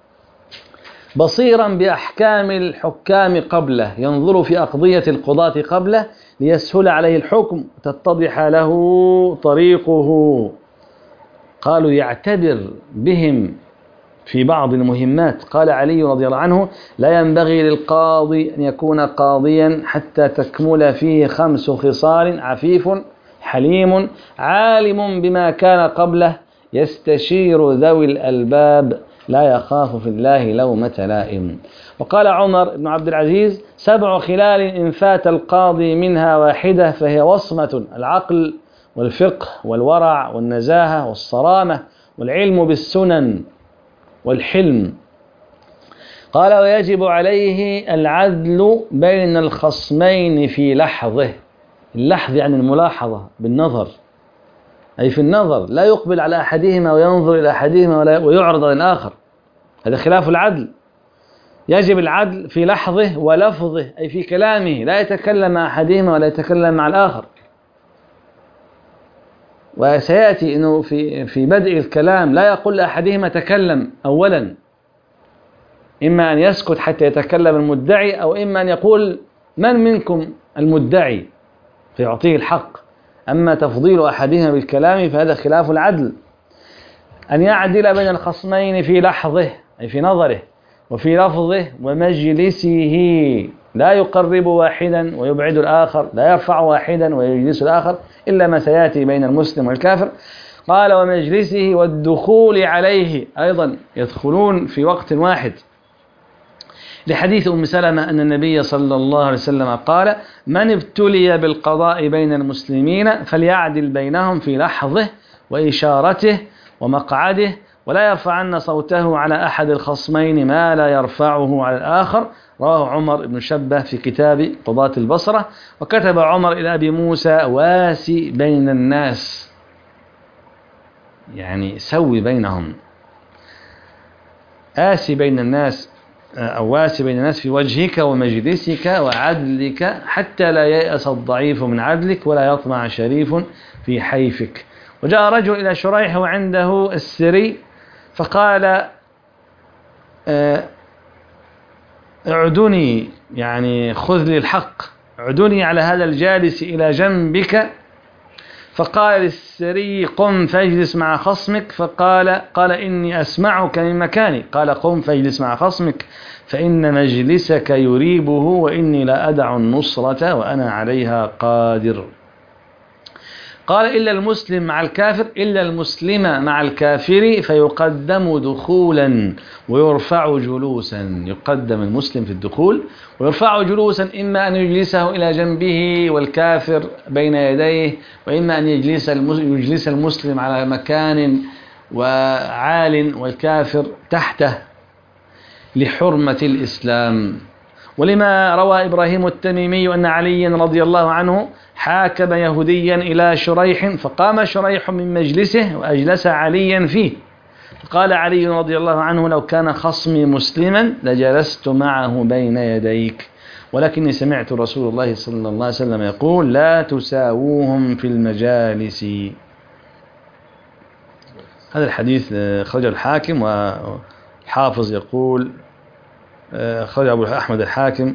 بصيرا بأحكام الحكام قبله، ينظر في أقضية القضاة قبله ليسهل عليه الحكم تتضح له طريقه. قالوا: يعتبر بهم في بعض المهمات. قال علي رضي الله عنه: لا ينبغي للقاضي أن يكون قاضيا حتى تكمل فيه 5 خصال: عفيف، حليم، عالم بما كان قبله، يستشير ذوي الألباب، لا يخاف في الله لومة لائم. وقال عمر بن عبد العزيز: 7 خلال إن فات القاضي منها واحدة فهي وصمة: العقل والفقه والورع والنزاهة والصرامة والعلم بالسنن والحلم. قال: ويجب عليه العدل بين الخصمين في لحظه. اللحظ يعني الملاحظة بالنظر، أي في النظر، لا يقبل على أحدهما وينظر إلى أحدهما ويعرض للآخر، هذا خلاف العدل. يجب العدل في لحظه ولفظه، أي في كلامه، لا يتكلم مع أحدهما ولا يتكلم مع الآخر. وسيأتي أنه في بدء الكلام لا يقول لأحدهما تكلم أولا، إما أن يسكت حتى يتكلم المدعي، أو إما أن يقول من منكم المدعي فيعطيه الحق. أما تفضيل أحدهما بالكلام فهذا خلاف العدل. أن يعدل بين الخصمين في لحظه، أي في نظره، وفي لفظه ومجلسه، لا يقرب واحدا ويبعد الآخر، لا يرفع واحدا ويجلس الآخر، إلا ما سيأتي بين المسلم والكافر. قال: ومجلسه والدخول عليه، أيضا يدخلون في وقت واحد، لحديث أم سلمة أن النبي صلى الله عليه وسلم قال: من ابتلي بالقضاء بين المسلمين فليعدل بينهم في لحظه وإشارته ومقعده، ولا يرفعن صوته على أحد الخصمين ما لا يرفعه على الآخر. رواه عمر بن شبه في كتاب قضاة البصرة. وكتب عمر إلى أبي موسى: واسي بين الناس، يعني سوي بينهم. آسي بين الناس أو واسي بين الناس في وجهك ومجلسك وعدلك، حتى لا ييأس الضعيف من عدلك ولا يطمع شريف في حيفك. وجاء رجل إلى شريح وعنده السري فقال: اعدني، يعني خذ لي الحق، اعدني على هذا الجالس إلى جنبك. فقال للسري: قم فاجلس مع خصمك. قال إني أسمعك من مكاني. قال: قم فاجلس مع خصمك فإن مجلسك يريبه، وإني لا أدع النصرة وأنا عليها قادر. قال: إلا المسلم مع الكافر، إلا المسلم مع الكافر فيقدم دخولا ويرفع جلوسا. يقدم المسلم في الدخول ويرفع جلوسا، إما أن يجلسه إلى جنبه والكافر بين يديه، وإما أن يجلس المسلم على مكان وعال والكافر تحته لحرمة الإسلام. ولما روى إبراهيم التميمي أن عليا رضي الله عنه حاكم يهوديا إلى شريح، فقام شريح من مجلسه وأجلس عليا فيه، فقال علي رضي الله عنه: لو كان خصمي مسلما لجلست معه بين يديك، ولكني سمعت رسول الله صلى الله عليه وسلم يقول: لا تساووهم في المجالس. هذا الحديث خرجه الحاكم، والحافظ يقول خرج أبو أحمد الحاكم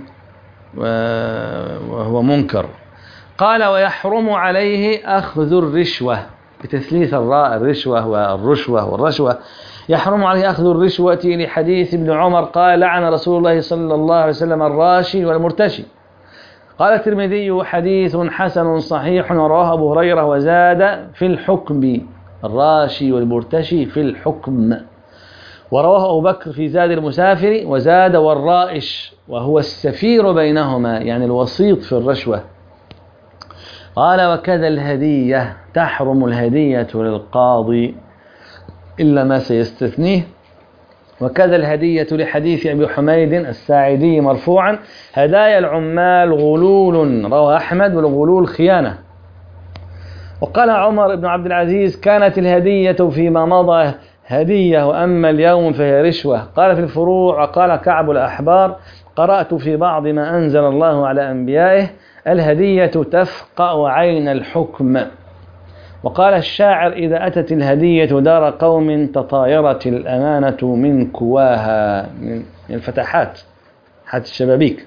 وهو منكر. قال: ويحرم عليه أخذ الرشوة، بتثليث الراء، الرشوة والرشوة والرشوة. يحرم عليه أخذ الرشوة لحديث ابن عمر قال: لعن رسول الله صلى الله عليه وسلم الراشي والمرتشي. قال الترمذي: حديث حسن صحيح، ورواه أبو هريرة وزاد في الحكم، الراشي والمرتشي في الحكم. ورواه أبو بكر في زاد المسافر وزاد والرائش، وهو السفير بينهما، يعني الوسيط في الرشوة. قال: وكذا الهدية، تحرم الهدية للقاضي إلا ما سيستثنيه. وكذا الهدية لحديث أبي حميد الساعدي مرفوعا: هدايا العمال غلول، رواه أحمد، والغلول خيانة. وقال عمر بن عبد العزيز: كانت الهدية فيما مضى هدية، وأما اليوم فهي رشوة. قال في الفروع: وقال كعب الأحبار: قرأت في بعض ما أنزل الله على أنبيائه: الهدية تفقأ عين الحكم. وقال الشاعر: إذا أتت الهدية دار قوم تطايرت الأمانة من كواها، من الفتحات، حتى الشبابيك،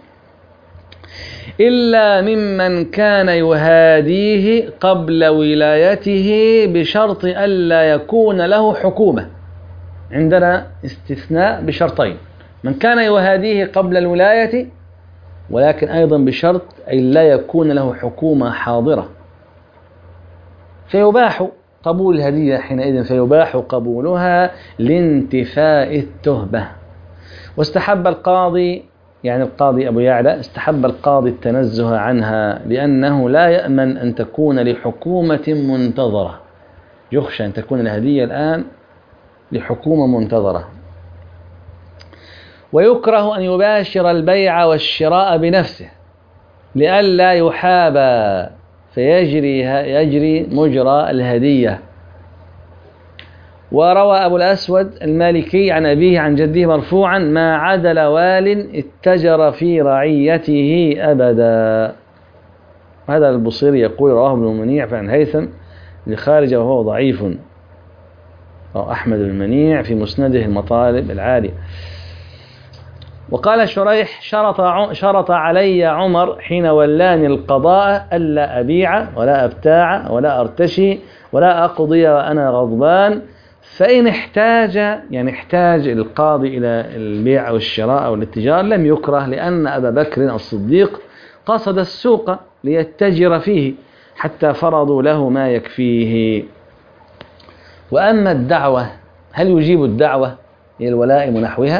إلا ممن كان يهاديه قبل ولايته بشرط ألا يكون له حكومة. عندنا استثناء بشرطين: من كان يهاديه قبل الولاية، ولكن أيضا بشرط أن لا يكون له حكومة حاضرة، فيباح قبول الهدية حينئذ، فيباح قبولها لانتفاء التهمة. واستحب القاضي، يعني القاضي أبو يعلى، استحب القاضي التنزه عنها، لأنه لا يأمن أن تكون لحكومة منتظرة، يخشى أن تكون الهدية الآن لحكومة منتظرة. ويكره أن يباشر البيع والشراء بنفسه لئلا يحابى فيجري مجرى الهدية. وروى أبو الأسود المالكي عن أبيه عن جده مرفوعا: ما عدل وال اتجر في رعيته أبدا. هذا البصيري يقول: رواه ابن منيع عن هيثم لخارج وهو ضعيف. أحمد بن منيع في مسنده المطالب العالية. وقال شريح: شرط علي عمر حين ولاني القضاء ألا أبيع ولا أبتاع ولا أرتشي ولا أقضي وأنا غضبان، فإن احتاج، يعني احتاج القاضي إلى البيع أو الشراء أو الاتجار، لم يكره، لأن أبا بكر الصديق قصد السوق ليتجر فيه حتى فرضوا له ما يكفيه. وأما الدعوة، هل يجيب الدعوة إلى الولائم ونحوها؟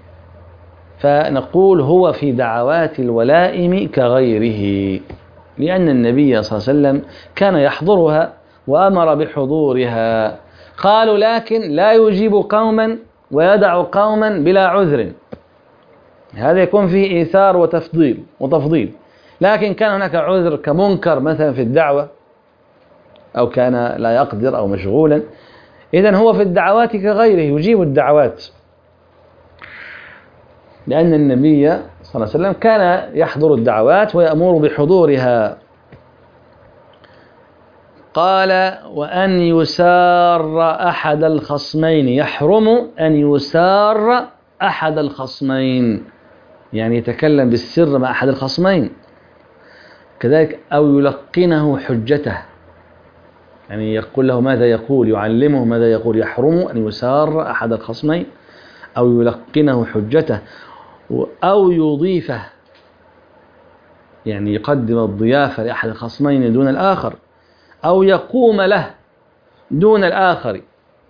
فنقول: هو في دعوات الولائم كغيره، لأن النبي صلى الله عليه وسلم كان يحضرها وأمر بحضورها. قالوا لكن لا يجيب قوما ويدع قوما بلا عذر، هذا يكون فيه إيثار وتفضيل. لكن كان هناك عذر كمنكر مثلا في الدعوة، أو كان لا يقدر أو مشغولا، إذن هو في الدعوات كغيره يجيب الدعوات، لأن النبي صلى الله عليه وسلم كان يحضر الدعوات ويأمر بحضورها. قال وأن يسار أحد الخصمين، يحرم أن يسار أحد الخصمين، يعني يتكلم بالسر مع أحد الخصمين، كذلك أو يلقنه حجته، يعني يقول له ماذا يقول، يعلمه ماذا يقول. يحرم أن يسار أحد الخصمين أو يلقنه حجته، أو يضيفه، يعني يقدم الضيافة لأحد الخصمين دون الآخر، أو يقوم له دون الآخر.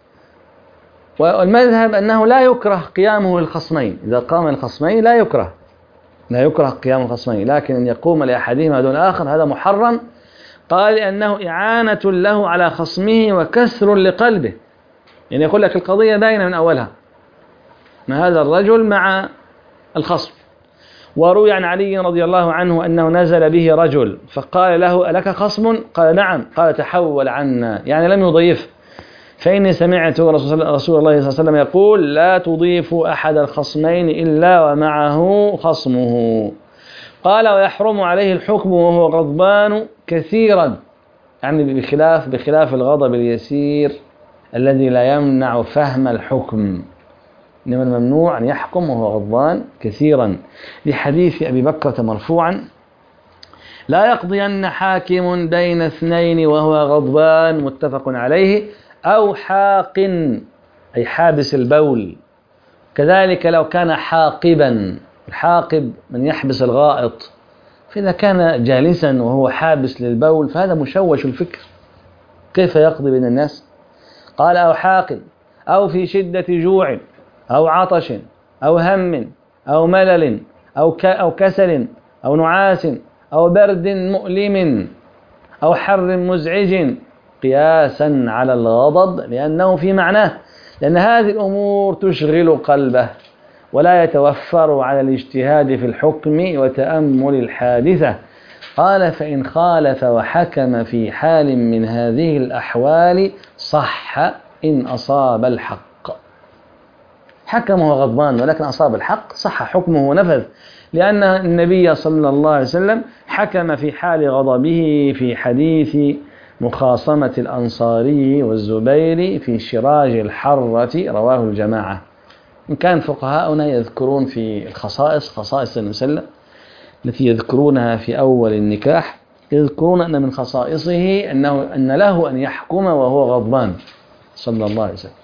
والمذهب أنه لا يكره قيامه للخصمين، إذا قام الخصمين لا يكره قيام الخصمين، لكن أن يقوم لأحدهما دون الآخر هذا محرم. قال لأنه إعانة له على خصمه وكسر لقلبه، يعني يقول لك القضية باينة من أولها، ما هذا الرجل مع الخصم. وروي عن علي رضي الله عنه أنه نزل به رجل فقال له ألك خصم؟ قال نعم. قال تحول عنا، يعني لم يضيف. فإني سمعت رسول الله صلى الله عليه وسلم يقول لا تضيف أحد الخصمين إلا ومعه خصمه. قال ويحرم عليه الحكم وهو غضبان كثيرا، يعني بخلاف الغضب اليسير الذي لا يمنع فهم الحكم، إنما الممنوع أن يحكم وهو غضبان كثيرا، لحديث أبي بكرة مرفوعا لا يقضين حاكم بين اثنين وهو غضبان، متفق عليه، أو حاق أي حابس البول، كذلك لو كان حاقبا، الحاقب من يحبس الغائط، فإذا كان جالسا وهو حابس للبول فهذا مشوش الفكر، كيف يقضي بين الناس؟ قال أو حاقب، أو في شدة جوع أو عطش أو هم أو ملل أو كسل أو نعاس أو برد مؤلم أو حر مزعج، قياسا على الغضب لأنه في معناه، لأن هذه الأمور تشغل قلبه ولا يتوفر على الاجتهاد في الحكم وتأمل الحادثة. قال فإن خالف وحكم في حال من هذه الأحوال صح إن أصاب الحق. حكم وهو غضبان ولكن أصاب الحق صح حكمه ونفذ، لأن النبي صلى الله عليه وسلم حكم في حال غضبه في حديث مخاصمة الأنصاري والزبير في شراج الحرة، رواه الجماعة. إن كان فقهاؤنا يذكرون في الخصائص، خصائص النبي صلى الله عليه وسلم التي يذكرونها في أول النكاح، يذكرون أن من خصائصه أن له أن يحكم وهو غضبان صلى الله عليه وسلم.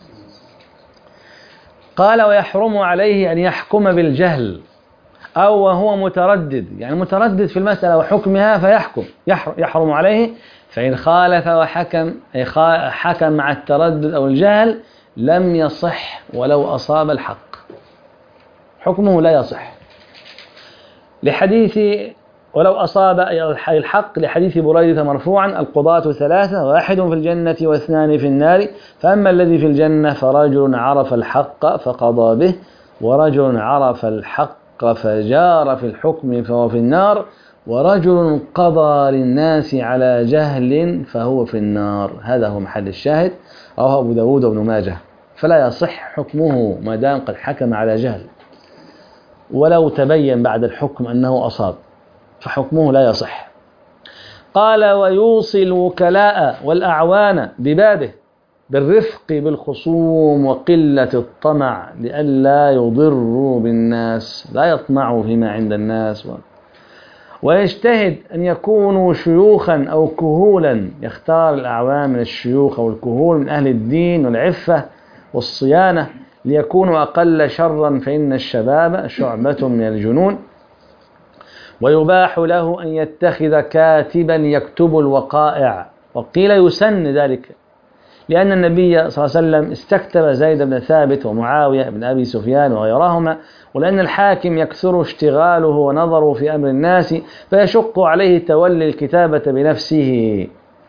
قال ويحرم عليه أن يحكم بالجهل أو وهو متردد، يعني متردد في المسألة وحكمها فيحكم، يحرم عليه. فإن خالف وحكم أي حكم مع التردد أو الجهل لم يصح ولو أصاب الحق، حكمه لا يصح، لحديث ولو أصاب الحق، لحديث بريدة مرفوعا القضاة ثلاثة، واحد في الجنة واثنان في النار، فأما الذي في الجنة فرجل عرف الحق فقضى به، ورجل عرف الحق فجار في الحكم فهو في النار، ورجل قضى للناس على جهل فهو في النار. هذا هو محل الشاهد، رواه أبو داود وابن ماجه. فلا يصح حكمه ما دام قد حكم على جهل، ولو تبين بعد الحكم أنه أصاب فحكمه لا يصح. قال ويوصي الوكلاء والأعوان ببابه بالرفق بالخصوم وقلة الطمع لئلا يضروا بالناس، لا يطمعوا فيما عند الناس، ويجتهد أن يكونوا شيوخا أو كهولا، يختار الأعوان من الشيوخ أو الكهول من أهل الدين والعفة والصيانة ليكونوا أقل شرا، فإن الشباب شعبة من الجنون. ويباح له أن يتخذ كاتبا يكتب الوقائع، وقيل يسن ذلك لأن النبي صلى الله عليه وسلم استكتب زيد بن ثابت ومعاوية بن أبي سفيان وغيرهما، ولأن الحاكم يكثر اشتغاله ونظره في أمر الناس فيشق عليه تولي الكتابة بنفسه.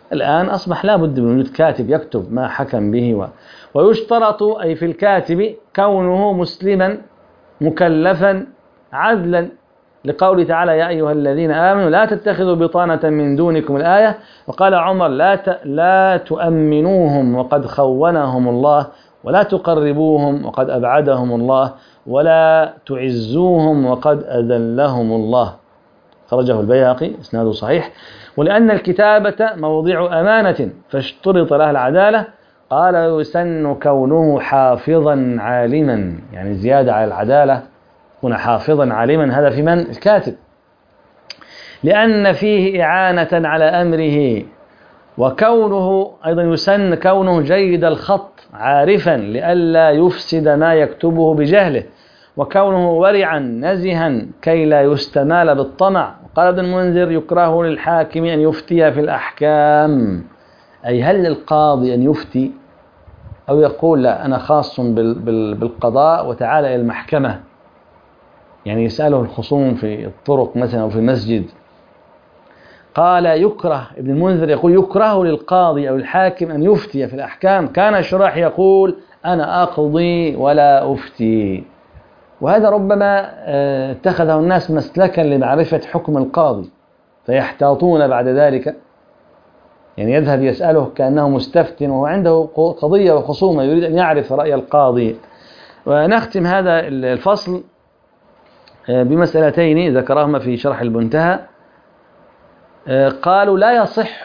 الآن أصبح لا بد من وجود كاتب يكتب ما حكم به ويشترط أي في الكاتب كونه مسلما مكلفا عدلا، لقوله تعالى يا أيها الذين آمنوا لا تتخذوا بطانة من دونكم الآية. وقال عمر لا تؤمنوهم وقد خونهم الله، ولا تقربوهم وقد أبعدهم الله، ولا تعزوهم وقد أذلهم الله. خرجه البيهقي إسناده صحيح. ولأن الكتابة موضع أمانة فاشترط لها العدالة، قال يسن كونه حافظا عالما، يعني زيادة على العدالة يكون حافظا عالما، هذا في من؟ الكاتب، لأن فيه إعانة على أمره. وكونه أيضا يسن كونه جيد الخط عارفا لئلا يفسد ما يكتبه بجهله، وكونه ورعا نزها كي لا يستمال بالطمع. قال ابن المنذر يكره للحاكم أن يفتي في الأحكام، أي هل للقاضي أن يفتي أو يقول لا أنا خاص بالقضاء وتعالى إلى المحكمة، يعني يسأله الخصوم في الطرق مثلا أو في المسجد. قال يكره، ابن المنذر يقول يكره للقاضي أو الحاكم أن يفتي في الأحكام. كان الشراح يقول أنا أقضي ولا أفتي، وهذا ربما اتخذه الناس مسلكا لمعرفة حكم القاضي فيحتاطون بعد ذلك، يعني يذهب يسأله كأنه مستفت وهو عنده قضية وخصومة يريد أن يعرف رأي القاضي. ونختم هذا الفصل بمسألتين ذكرهما في شرح المنتهى. قالوا لا يصح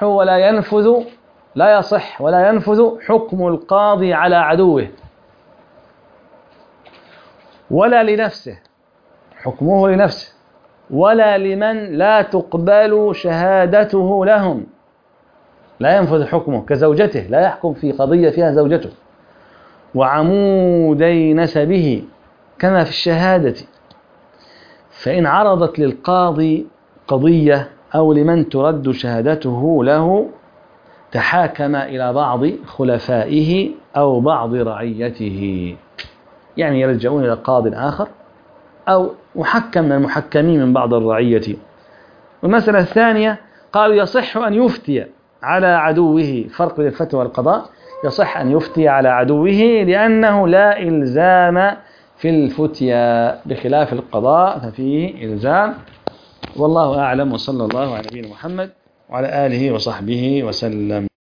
ولا ينفذ حكم القاضي على عدوه ولا لنفسه، حكمه لنفسه، ولا لمن لا تقبل شهادته لهم، لا ينفذ حكمه كزوجته، لا يحكم في قضية فيها زوجته، وعمودي نسبه كما في الشهادة. فإن عرضت للقاضي قضية أو لمن ترد شهادته له تحاكم إلى بعض خلفائه أو بعض رعيته، يعني يرجعون إلى قاض آخر أو محكم من المحكمين من بعض الرعية. والمسألة الثانية قالوا يصح أن يفتي على عدوه، فرق بين الفتوى والقضاء، يصح أن يفتي على عدوه لأنه لا إلزام في الفتيا، بخلاف القضاء ففيه إلزام. والله أعلم، وصلى الله على نبينا محمد وعلى آله وصحبه وسلم.